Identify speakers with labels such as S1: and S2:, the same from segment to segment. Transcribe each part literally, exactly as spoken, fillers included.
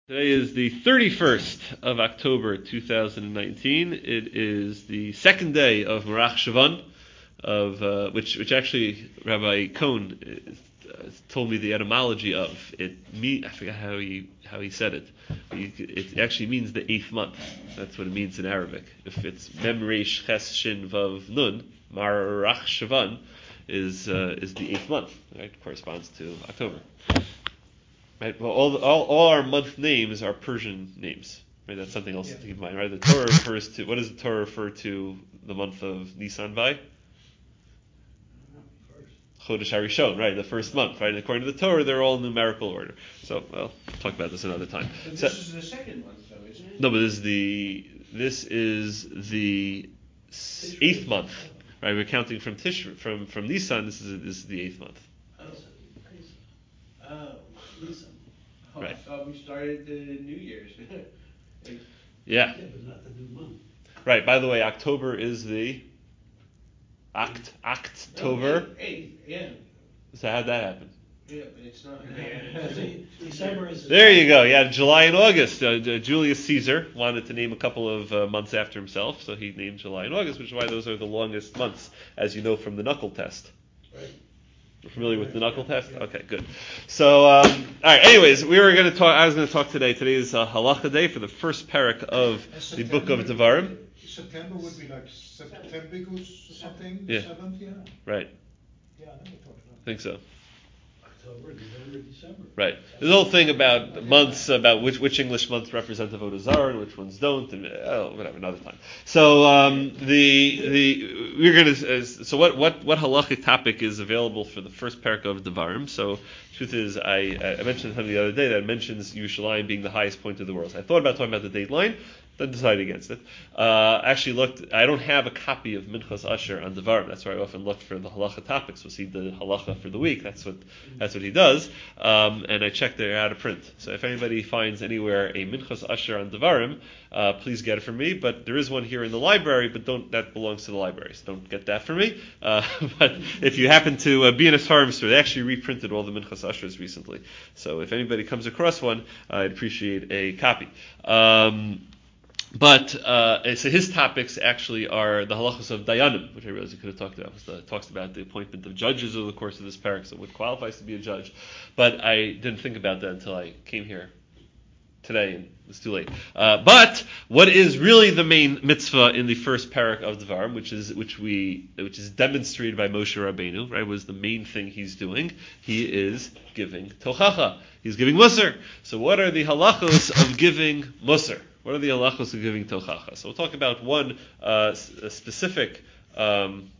S1: Today is the thirty-first of October two thousand nineteen. It is the second day of Marach Shavan, of uh, which which actually Rabbi Cohn uh, told me the etymology of it. Me, I forgot how he how he said it. It actually means the eighth month. That's what it means in Arabic. If it's Mem Reish Ches Shin Vav Nun, Marach Shavan is uh, is the eighth month. Right, corresponds to October. Right. Well, all, all all our month names are Persian names. Right. That's something else yeah. to keep in mind. Right. The Torah refers to, what does the Torah refer to the month of Nisan by? Chodesh HaRishon. Right. The first month. Right. And according to the Torah, they're all in numerical order. So, well, we'll talk about this another time.
S2: But this
S1: so,
S2: is the second month, though, isn't it?
S1: No, but this is the this is the eighth month. Right. We're counting from Tish from from Nisan. This is this is the eighth month.
S2: Oh. Oh. Nisan. Oh,
S1: right.
S2: I thought we started the New Year's.
S1: yeah.
S3: Yeah, but not the new month.
S1: Right. By the way, October is the Oct October.
S2: Oh, eight, eight, yeah.
S1: So how'd that happen?
S2: Yeah, but it's not.
S3: December is.
S1: There you go. Yeah, July and August. Uh, Julius Caesar wanted to name a couple of uh, months after himself, so he named July and August, which is why those are the longest months, as you know from the knuckle test.
S3: Right.
S1: You're familiar with the knuckle test? Okay, good. So, um, all right. Anyways, we were going to talk. I was going to talk today. Today is uh, Halacha Day for the first parak of the book of Devarim.
S4: September would be like Septembicus or something.
S1: Yeah.
S4: Seventh, yeah.
S1: Right.
S4: Yeah, I know what you're talking about.
S1: I think so.
S3: October, November, December.
S1: Right. There's a whole thing about months, about which which English months represent Avodah Zarah and which ones don't, and oh, whatever, another time. So um, the the we're gonna uh, so what what what halachic topic is available for the first parak of Devarim? So truth is, I I mentioned something the other day that mentions Yerushalayim being the highest point of the world. So I thought about talking about the dateline, then decided against it. Uh, actually looked. I don't have a copy of Minchas Asher on Devarim. That's where I often look for the halacha topics. We'll see the halacha for the week. That's what that's what he does. Um, and I checked they're out of print. So if anybody finds anywhere a Minchas Asher on Devarim, uh, please get it from me. But there is one here in the library, but don't that belongs to the library. So don't get that from me. Uh, but if you happen to uh, be in a farm store, they actually reprinted all the Minchas Ashers recently. So if anybody comes across one, I'd appreciate a copy. Um, But uh, so his topics actually are the halachas of dayanim, which I realized you could have talked about. It talks about the appointment of judges over the course of this parak, so what qualifies to be a judge. But I didn't think about that until I came here today, and it was too late. Uh, but what is really the main mitzvah in the first parak of Devarim, which is which we which is demonstrated by Moshe Rabbeinu, right? Was the main thing he's doing. He is giving tochacha. He's giving musar. So what are the halachos of giving musar? What are the halachos of giving tochacha? So we'll talk about one uh, specific um,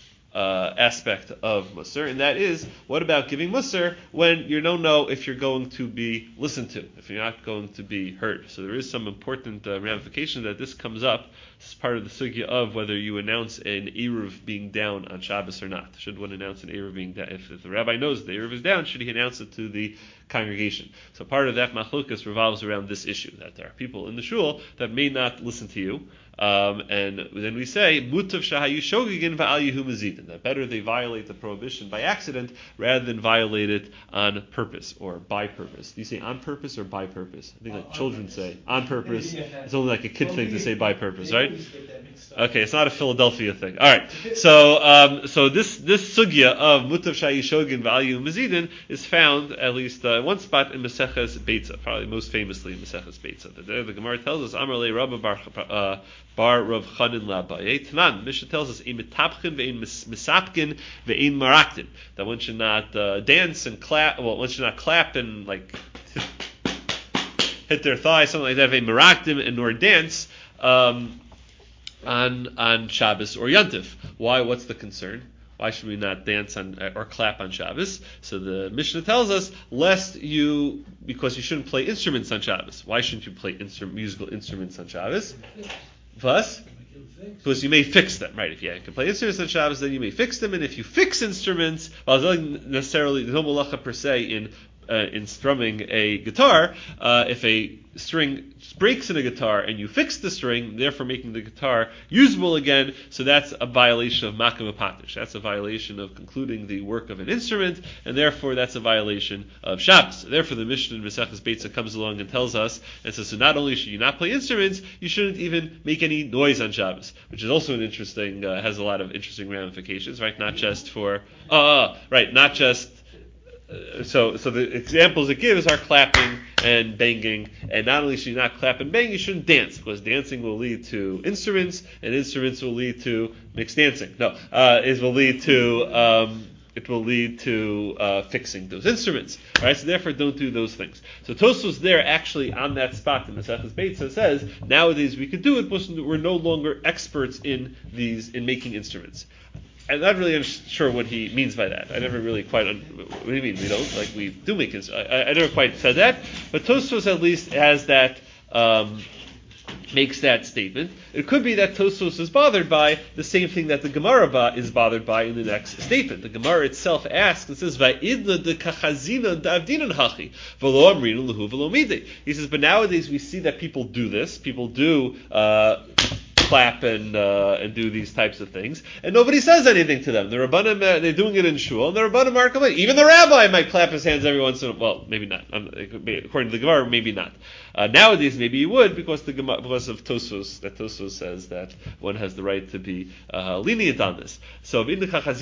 S1: uh, aspect of musar, and that is, what about giving musar when you don't know if you're going to be listened to, if you're not going to be heard? So there is some important uh, ramification that this comes up. This is part of the sugya of whether you announce an Eruv being down on Shabbos or not. Should one announce an Eruv being down? If, if the rabbi knows the Eruv is down, should he announce it to the congregation? So part of that machlokas revolves around this issue, that there are people in the shul that may not listen to you, um, and then we say mutav shahayu shogigin va'al yehu mazidin, that better they violate the prohibition by accident rather than violate it on purpose or by purpose. Do you say on purpose or by purpose? I think like uh, children say on purpose. Yeah. It's only like a kid well, thing we, to say by purpose, right? Okay, it's not a Philadelphia thing. All right, so um, so this this sugya of mutav shahayu shogigin va'al yehu mazidin is found at least uh, one spot in Maseches Beitza, probably most famously in Maseches Beitza. There the Gemara tells us, Amar le Rabba bar, uh, bar Rav Chanin Labaye. Tanan, Mishnah tells us, Ein mitapchin ve'ein misapkin ve'ein maraktin, that one should not uh, dance and clap, well, one should not clap and like hit their thigh, something like that, ve'ein maraktim, and nor dance um, on on Shabbos or Yantif. Why? What's the concern? Why should we not dance on or clap on Shabbos? So the Mishnah tells us, lest you, because you shouldn't play instruments on Shabbos. Why shouldn't you play instru- musical instruments on Shabbos? Plus, because you may fix them, right? If you can play instruments on Shabbos, then you may fix them. And if you fix instruments, well, there's not necessarily there's no malacha per se in uh, in strumming a guitar, uh, if a string breaks in a guitar and you fix the string, therefore making the guitar usable again, so that's a violation of Makam Patish. That's a violation of concluding the work of an instrument, and therefore that's a violation of Shabbos. Therefore the Mishnah in Maseches Beitza comes along and tells us, and says, so not only should you not play instruments, you shouldn't even make any noise on Shabbos, which is also an interesting, uh, has a lot of interesting ramifications, right? Not just for, uh, right, not just Uh, so, so the examples it gives are clapping and banging, and not only should you not clap and bang, you shouldn't dance, because dancing will lead to instruments, and instruments will lead to mixed dancing. No, uh, it will lead to um, it will lead to uh, fixing those instruments. Right? So therefore, don't do those things. So Tosfos there actually on that spot in the Maseches Beitza says nowadays we could do it, but we're no longer experts in these in making instruments. I'm not really sure what he means by that. I never really quite. Un- what do you mean we don't? Like we do make it. I, I never quite said that. But Tosfos at least has that, um, makes that statement. It could be that Tosfos is bothered by the same thing that the Gemara ba- is bothered by in the next statement. The Gemara itself asks, it says, "Va'idla de kachazina davdinan hachi v'lo amrinu lehu v'lo midei." He says, but nowadays we see that people do this. People do. Uh, clap and uh, and do these types of things, and nobody says anything to them. The Rabbanim, uh, they're doing it in shul, and the Rabbanim are complaining. Even the rabbi might clap his hands every once in a while. Well, maybe not. Um, it could be, according to the Gemara, maybe not. Uh, nowadays, maybe you would, because the Gemara, because of Tosfos, that Tosfos says that one has the right to be uh, lenient on this. So, and,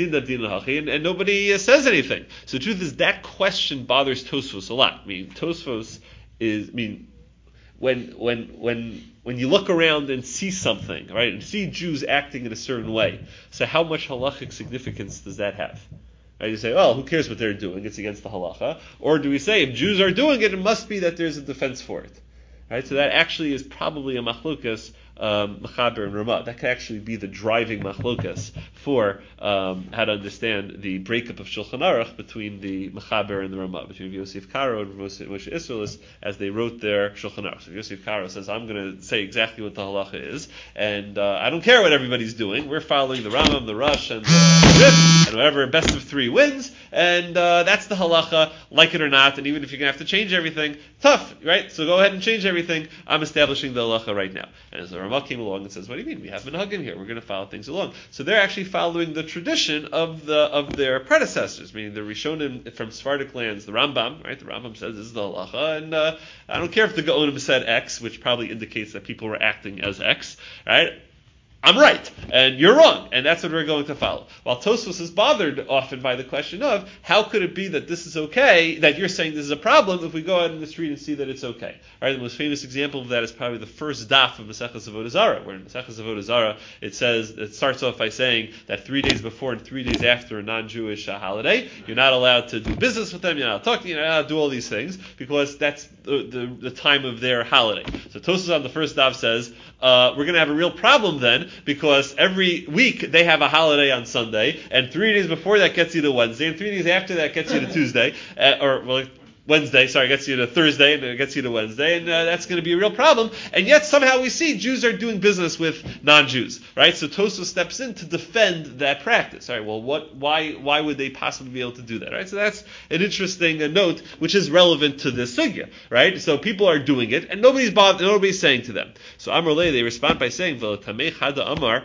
S1: and nobody uh, says anything. So, the truth is, that question bothers Tosfos a lot. I mean, Tosfos is, I mean, when when when when you look around and see something, right, and see Jews acting in a certain way, so how much halachic significance does that have? Right, you say, oh, who cares what they're doing? It's against the halacha. Or do we say, if Jews are doing it, it must be that there's a defense for it? Right, so that actually is probably a machlokas, um, Mechaber and Ramah. That could actually be the driving machlokas for um, how to understand the breakup of Shulchan Aruch between the Mechaber and the Ramah, between Yosef Karo and Moshe Isserles, as they wrote their Shulchan Aruch. So Yosef Karo says, I'm going to say exactly what the halacha is, and uh, I don't care what everybody's doing. We're following the Rambam, the Rush, and the Rif, and whatever best of three wins, and uh, that's the halacha, like it or not. And even if you're going to have to change everything, tough, right? So go ahead and change everything. I'm establishing the halacha right now. And as the Ramah came along and says, what do you mean? We have minhagim here. We're going to follow things along. So they're actually following the tradition of the of their predecessors, meaning the Rishonim from Sephardic lands, the Rambam, right? The Rambam says this is the halacha, and uh, I don't care if the Gaonim said X, which probably indicates that people were acting as X, right? I'm right, and you're wrong, and that's what we're going to follow. While Tosfos is bothered often by the question of, how could it be that this is okay, that you're saying this is a problem, if we go out in the street and see that it's okay? Right? The most famous example of that is probably the first daf of Maseches Avodah Zarah, where in Maseches Avodah Zarah it says, it starts off by saying that three days before and three days after a non-Jewish uh, holiday, you're not allowed to do business with them, you're not allowed to talk to them, you're not allowed to do all these things, because that's the, the, the time of their holiday. So Tosfos on the first daf says, uh, we're going to have a real problem then, because every week they have a holiday on Sunday, and three days before that gets you to Wednesday, and three days after that gets you to Tuesday, uh, or well, Wednesday, sorry, gets you to Thursday, and it gets you to Wednesday, and uh, that's going to be a real problem. And yet somehow we see Jews are doing business with non-Jews, right? So Tosfos steps in to defend that practice. All right, well, what, why, why would they possibly be able to do that, right? So that's an interesting uh, note, which is relevant to this sugya, right? So people are doing it, and nobody's bothered, nobody's saying to them. So Amar Le, they respond by saying, "V'letamei chada Amar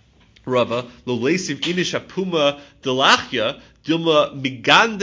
S1: Rava lo leisiv inish apuma delachya." So he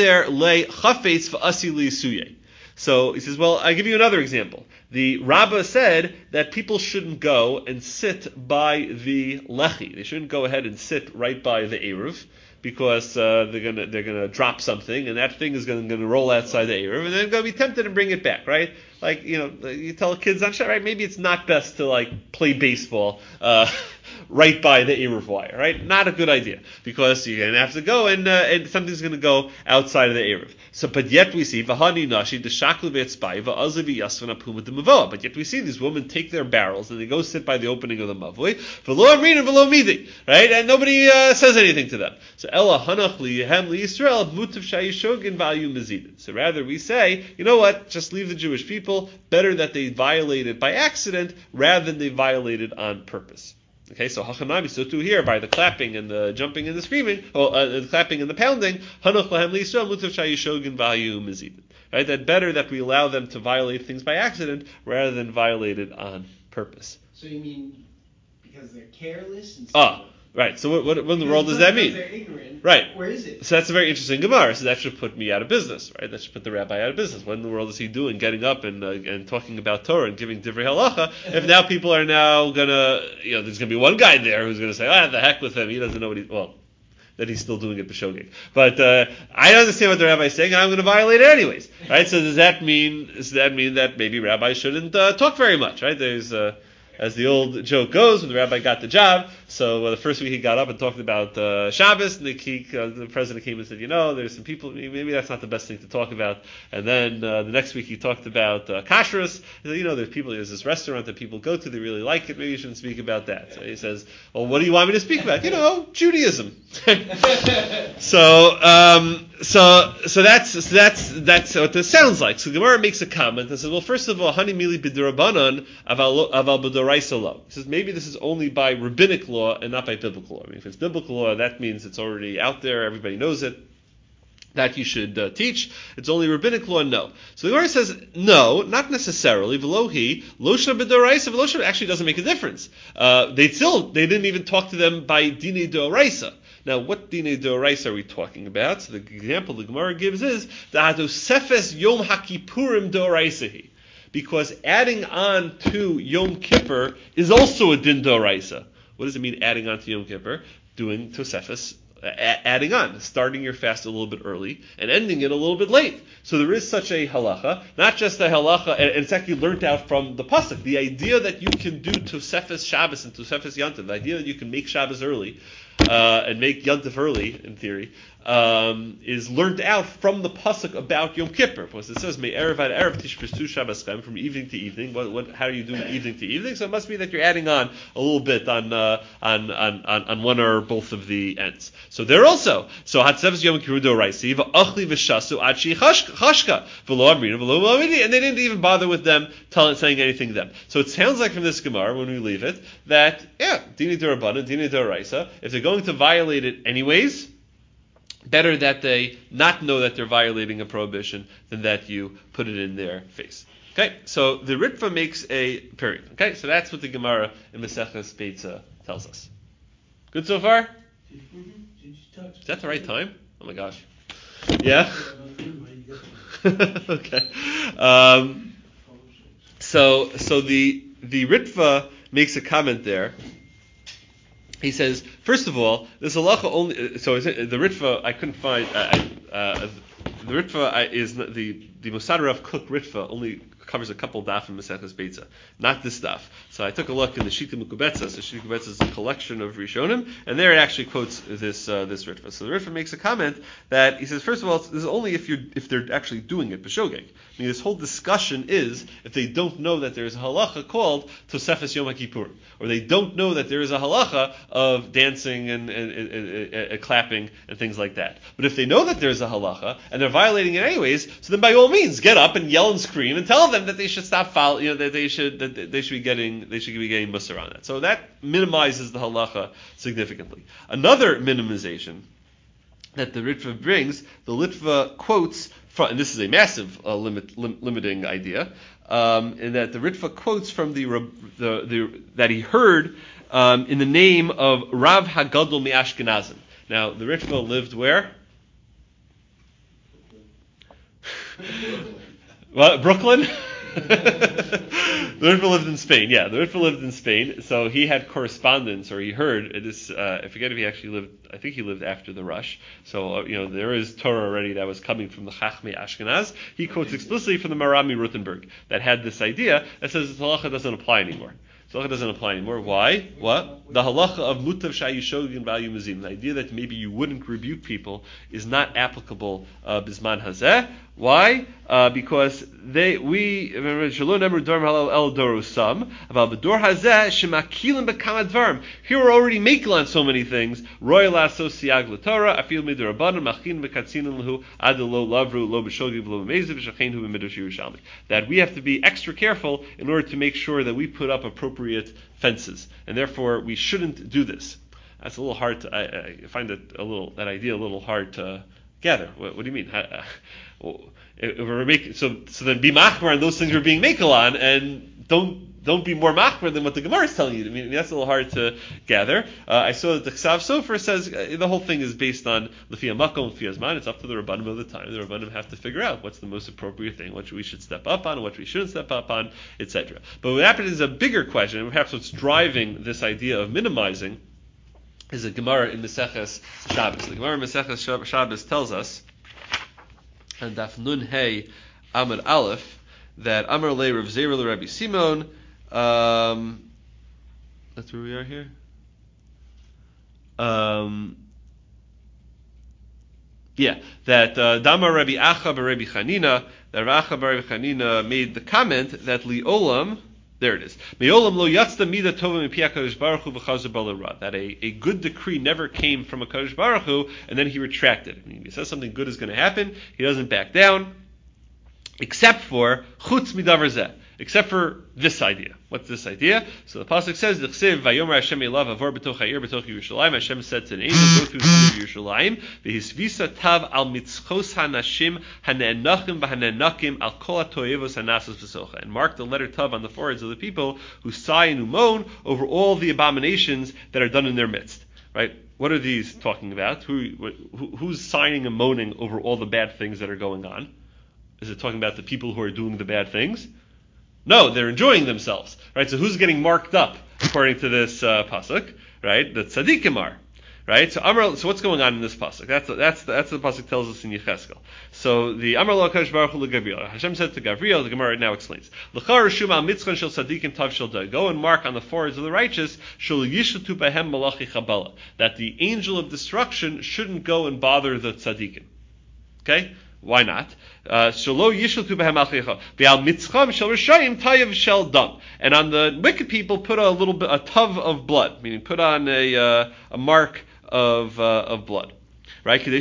S1: says, well, I'll give you another example. The Rabbah said that people shouldn't go and sit by the lechi. They shouldn't go ahead and sit right by the Eruv, because uh, they're gonna they're gonna drop something, and that thing is gonna, gonna roll outside the Eruv, and they're gonna be tempted to bring it back, right? Like, you know, you tell kids on Shabbat, right? Maybe it's not best to like play baseball uh, right by the Eruv wire, right? Not a good idea, because you're gonna have to go and uh, and something's gonna go outside of the Eruv. So, but yet we see v'hani nashi deshaklu ve'etzbai v'azavi yasvan apuma demavoa. But yet we see these women take their barrels and they go sit by the opening of the mavoi v'lo amrin and v'lo midi, right? And nobody uh, says anything to them. So ella hanach lihem liYisrael mutav shayishogin v'ayu mezidin. So rather we say, you know what? Just leave the Jewish people. Better that they violated by accident rather than they violated on purpose. Okay, so hachanami, so too here by the clapping and the jumping and the screaming, or uh, the clapping and the pounding, hanach lahem liYisrael mutav shayishogin v'ayu mezidin. right? That better that we allow them to violate things by accident rather than violate it on purpose.
S2: So you mean because they're careless and
S1: Ah, right. So what, what, what in the world does that mean?
S2: They're ignorant.
S1: Right.
S2: Where is it?
S1: So that's a very interesting Gemara. So that should put me out of business, right? That should put the rabbi out of business. What in the world is he doing, getting up and uh, and talking about Torah and giving divrei halacha? If now people are now gonna, you know, there's gonna be one guy there who's gonna say, ah, the heck with him. He doesn't know what he. Well, that he's still doing it b'shogeg. But uh, I understand what the rabbi is saying, and I'm going to violate it anyways, right? So does that mean does that mean that maybe rabbis shouldn't uh, talk very much, right? There's uh, as the old joke goes, when the rabbi got the job, so uh, the first week he got up and talked about uh, Shabbos, and the, he, uh, the president came and said, you know, there's some people, maybe that's not the best thing to talk about. And then uh, the next week he talked about uh, kashrus. He said, you know, there's people, there's this restaurant that people go to, they really like it, maybe you shouldn't speak about that. So he says, well, what do you want me to speak about? You know, Judaism. so, um, so, so that's so that's that's what this sounds like. So Gemara makes a comment and says, well, first of all, hani mili b'durabanan aval aval b'doraisa lo. He says maybe this is only by rabbinic law and not by biblical law. I mean, if it's biblical law, that means it's already out there, everybody knows it, that you should uh, teach. It's only rabbinic law, no. So the Gemara says, no, not necessarily. Velohi, losha b'doraisa, velosha actually doesn't make a difference. Uh, they still, they didn't even talk to them by dine doraisa. Now, what dine doraisa are we talking about? So the example the Gemara gives is the hadosefes yom hakipurim doraisahi, because adding on to Yom Kippur is also a din doraisa. What does it mean, adding on to Yom Kippur? Doing tosefes, uh, adding on, starting your fast a little bit early and ending it a little bit late. So there is such a halacha, not just a halacha, and it's actually learnt out from the pasuk. The idea that you can do tosefes Shabbos and tosefes Yantav, the idea that you can make Shabbos early, Uh, and make Yantif early, in theory, um, is learned out from the pasuk about Yom Kippur. Because it says, "May erev ad erev tishpestu Shabbaschem," from evening to evening. What, what, how are you doing evening to evening? So it must be that you're adding on a little bit on uh, on, on on on one or both of the ends. So there also, so Hatzevs Yom Kippur Doraisi v'achli v'shasu ad shi chashka v'lo amrina v'lo amrina, and they didn't even bother with them telling saying anything to them. So it sounds like from this Gemara, when we leave it, that yeah, dini d'Rabbanan, dini d'Oraisa, if they're going to violate it anyways, better that they not know that they're violating a prohibition than that you put it in their face. Okay, so the Ritva makes a period. Okay, so that's what the Gemara in Maseches Beitza tells us. Good so far? Is that the right time? Oh my gosh. Yeah? Okay. Um, so so the the Ritva makes a comment there. He says, first of all, this halacha only. So is it, the Ritva I couldn't find. Uh, uh, the Ritva is the the Mosad Rav Kook Ritva only covers a couple daf in Maseches Beitza, not this daf. So I took a look in the Shita Mukubetza. So Shita Mukubetza is a collection of Rishonim, and there it actually quotes this uh, this Ritva. So the Ritva makes a comment that he says, first of all, this is only if you if they're actually doing it b'shogeg. I mean, this whole discussion is if they don't know that there is a halacha called Tosefes Yom HaKippur, or they don't know that there is a halacha of dancing and, and, and, and, and clapping and things like that. But if they know that there is a halacha and they're violating it anyways, so then by all means get up and yell and scream and tell them that they should stop following, you know, that they should that they should be getting they should be getting musar on that. So that minimizes the halacha significantly. Another minimization that the Ritva brings, the Litva quotes from, and this is a massive uh, limit, lim, limiting idea, um, in that the Ritva quotes from the, the, the that he heard um, in the name of Rav Hagadol mi Ashkenazim. Now the Ritva lived where? What, Brooklyn? The Ritva lived in Spain. Yeah, the Ritva lived in Spain. So he had correspondence, or he heard this. Uh, I forget if he actually lived. I think he lived after the Rush. So uh, you know there is Torah already that was coming from the Chachmei Ashkenaz. He quotes explicitly from the Marami Rutenberg that had this idea that says the halacha doesn't apply anymore. So halacha doesn't apply anymore. Why? What? The halacha of mutav shayishogin ba'yu mazim. The idea that maybe you wouldn't rebuke people is not applicable uh, bisman hazeh. Why? Uh, because they we remember shalom never dorm halal el dorusam about the dor hazeh shemakilim bekam advarim. Here we're already making on so many things. Roy la sosiag l'torah afil midrabanan machin bekatzinin lahu adelo lavru lo b'shogi lo b'meziv shachein hu b'midrash Yerushalmi. That we have to be extra careful in order to make sure that we put up appropriate fences, and therefore we shouldn't do this. That's a little hard to. I, I find it a little that idea a little hard to gather. What, what do you mean? How, uh, well, if we're making, so so then be machmer on those things we're being makel on, and don't don't be more machmer than what the Gemara is telling you. I mean, that's a little hard to gather. Uh, I saw that the Ksav Sofer says uh, the whole thing is based on Lefia Makom, Lefia Zman. It's up to the Rabbanim of the time. The Rabbanim have to figure out what's the most appropriate thing, what we should step up on, what we shouldn't step up on, et cetera. But what happens is a bigger question, and perhaps what's driving this idea of minimizing is a Gemara in Maseches Shabbos. The Gemara in Maseches Shabbos tells us, and Daf Nun Hey Amud Aleph, that Amar Le Rav Zera Le Rabbi Simon. Um, that's where we are here. Um, yeah, that uh, Damar Rabbi Acha bar Rabbi Chanina, that Rabbi Acha bar Rabbi Chanina made the comment that Liolam, there it is, Meolam lo yatzda mida tova mipi HaKadosh Baruch Hu v'chazer bala ra, that a, a good decree never came from a Kadosh Baruch Hu, and then he retracted. I mean, he says something good is going to happen, he doesn't back down, except for chutz midavar zeh, except for this idea. What's this idea? So the pasuk says, "D'chsev vayomer Hashem elav avor b'toch ha'ir b'toch Yerushalayim." Hashem said to an angel, "Go through the city of Yerushalayim. V'hisvisa tav al mitzchos hanashim hane'enachim v'hane'nakim al kol ha'toyevos hanasas v'socha," and mark the letter tav on the foreheads of the people who sigh and who moan over all the abominations that are done in their midst. Right? What are these talking about? Who, who who's sighing and moaning over all the bad things that are going on? Is it talking about the people who are doing the bad things? No, they're enjoying themselves, right? So who's getting marked up according to this uh, pasuk, right? The tzaddikim are, right? So Amar, so what's going on in this pasuk? That's that's that's the pasuk tells us in Yecheskel. So the Amar lo HaKadosh Baruch Hu leGavriel. Hashem said to Gavriel, the Gemara now explains, L'char reshum al mitzchan shel tzaddikim tav shel day. Go and mark on the foreheads of the righteous shel yishatu behem malachi chabala, that the angel of destruction shouldn't go and bother the tzaddikim. Okay. Why not? Shelo yishultu behem alcheicha. Ve'al mitzcham shel rishayim tayev shel dam. And on the wicked people, put a little bit, a tov of blood, meaning put on a uh, a mark of uh, of blood. Right? So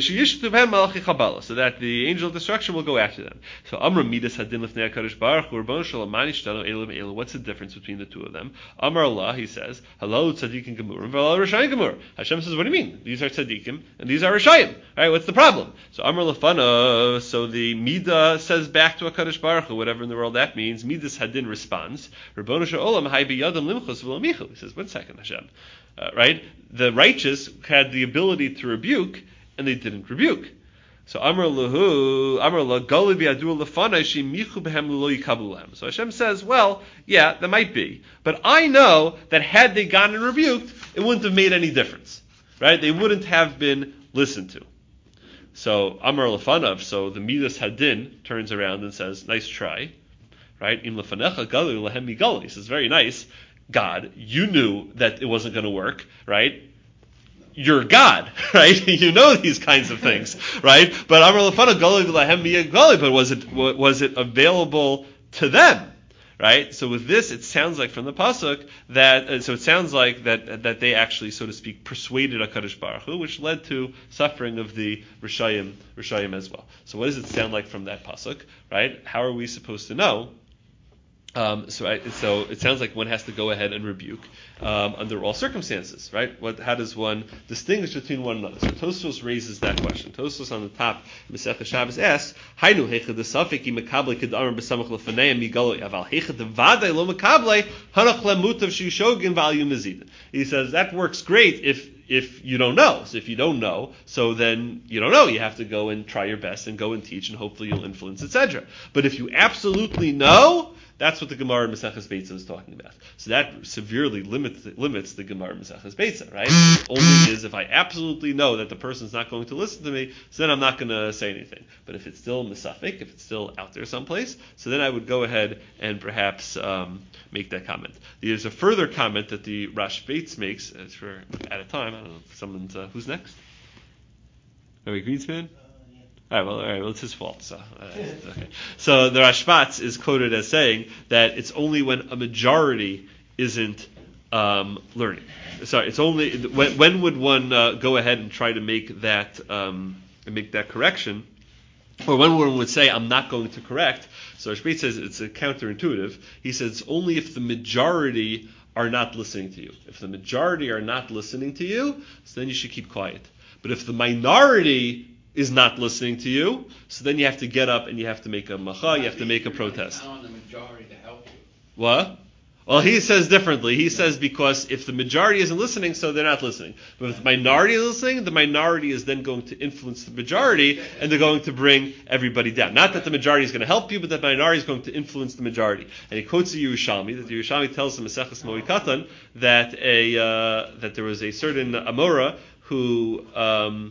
S1: that the angel of destruction will go after them. So Amar Midas Hadin Lifnei HaKadosh Baruch Hu Rabbanu Shalom Mani Shtanu Elam Elam. What's the difference between the two of them? Amar Allah, he says, Halal Tzadikim Gemurim, Halal Rishayim Gemur. Hashem says, what do you mean? These are Tzadikim and these are Rishayim. Right? What's the problem? So Amar Lafana, so the Midah says back to HaKadosh Baruch Hu, whatever in the world that means. Midas Hadin responds, Rabbanu Shalom Hai Biyadam Limchus V'Lamichel. He says, one second, Hashem. Uh, right? The righteous had the ability to rebuke, and they didn't rebuke. So Amar Lahu, Amar La Gali Bi'adu Lefana Shemichu Behem Lo Yikabulam. So Hashem says, well, yeah, that might be, but I know that had they gone and rebuked, it wouldn't have made any difference, right? They wouldn't have been listened to. So Amar Lefanav, so the Midas Hadin turns around and says, nice try, right? Im Lefanecha Gali Lehem Migali. He says, very nice, God, you knew that it wasn't going to work, right? You're God, right? You know these kinds of things, right? But Amar Lefana Gali Lahem Gali, but was it was it available to them, right? So with this, it sounds like from the pasuk that uh, so it sounds like that that they actually, so to speak, persuaded HaKadosh Baruch Hu, which led to suffering of the Rishayim Rishayim as well. So what does it sound like from that pasuk, right? How are we supposed to know? Um, so, I, so it sounds like one has to go ahead and rebuke um, under all circumstances, right? What, how does one distinguish between one another? So Tosfos raises that question. Tosfos on the top, Masechah Shabbos asks, "Hainu heicha desafik imekable kedarim besamach lefanei migaloi aval heicha devadei lo mekable hanach lemutav shishogin v'alyum mezid." He says that works great if if you don't know. So if you don't know, so then you don't know. You have to go and try your best and go and teach, and hopefully you'll influence, et cetera. But if you absolutely know, that's what the Gemara in Maseches Beitza is talking about. So that severely limits limits the Gemara in Maseches Beitza, right? It only is if I absolutely know that the person's not going to listen to me, so then I'm not going to say anything. But if it's still misafik, if it's still out there someplace, so then I would go ahead and perhaps um, make that comment. There's a further comment that the Rash Beitz makes, as for at a time. I don't know if someone's uh, who's next. Are we Greenspan? All right, well, all right, well, it's his fault. So, uh, okay. So the Rashbatz is quoted as saying that it's only when a majority isn't um, learning. Sorry, it's only when, when would one uh, go ahead and try to make that um, make that correction, or when one would say, "I'm not going to correct." So Rashbatz says it's a counterintuitive. He says it's only if the majority are not listening to you. If the majority are not listening to you, so then you should keep quiet. But if the minority is not listening to you, so then you have to get up and you have to make a macha, you have to make a protest.
S5: Count on the majority to help you.
S1: What? Well, he says differently. He says because if the majority isn't listening, so they're not listening. But if the minority is listening, the minority is then going to influence the majority, and they're going to bring everybody down. Not that the majority is going to help you, but the minority is going to influence the majority. And he quotes the Yerushalmi, that the Yerushalmi tells him, Maseches Moed Katan, that a uh, that there was a certain Amora who um,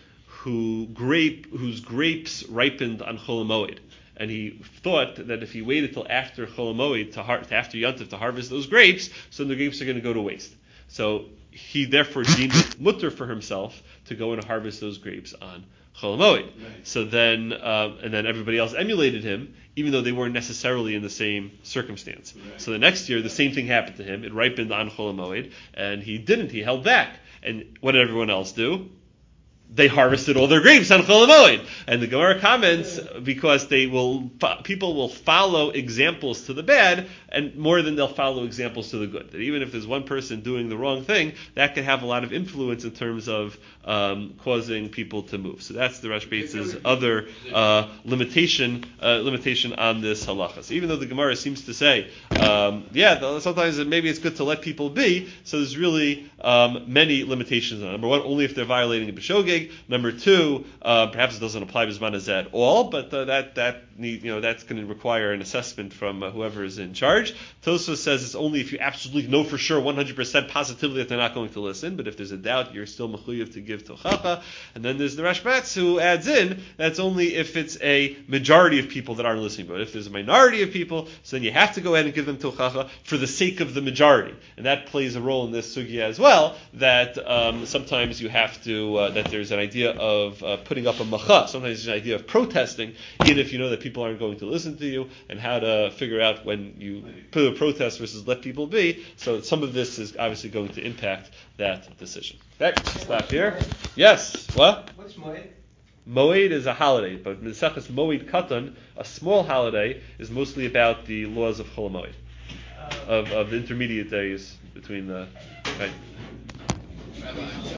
S1: who grape whose grapes ripened on Chol Hamoed. And he thought that if he waited till after Chol Hamoed, to, har- to after Yontif to harvest those grapes, so the grapes are going to go to waste. So he therefore deemed it mutter for himself to go and harvest those grapes on Chol Hamoed. Right. So then, um, and then everybody else emulated him, even though they weren't necessarily in the same circumstance. Right. So the next year, the same thing happened to him. It ripened on Chol Hamoed, and he didn't. He held back. And what did everyone else do? They harvested all their grapes on Chol Hamoed. And the Gemara comments, because they will, people will follow examples to the bad, and more than they'll follow examples to the good. That even if there's one person doing the wrong thing, that can have a lot of influence in terms of um, causing people to move. So that's the Rashbeitz's other uh, limitation uh, limitation on this halacha. So even though the Gemara seems to say, um, yeah, sometimes maybe it's good to let people be, so there's really um, many limitations on it. Number one, only if they're violating a b'shogeg. Number two, uh, perhaps it doesn't apply Bismanaz at all, but uh, that that need, you know that's going to require an assessment from uh, whoever is in charge. Tosfos says it's only if you absolutely know for sure, one hundred percent positively that they're not going to listen. But if there's a doubt, you're still mechuyev to give tochacha. And then there's the Rashbatz who adds in that's only if it's a majority of people that aren't listening. But if there's a minority of people, so then you have to go ahead and give them tochacha for the sake of the majority, and that plays a role in this sugya as well. That um, sometimes you have to uh, that there's an idea of uh, putting up a macha. Sometimes there's an idea of protesting, even if you know that people aren't going to listen to you, and how to figure out when you put a protest versus let people be. So some of this is obviously going to impact that decision. Okay, stop here. Yes. What?
S2: What's Moed?
S1: Moed is a holiday, but Maseches Moed Katan, a small holiday, is mostly about the laws of Chol Hamoed, of of the intermediate days between the. Right?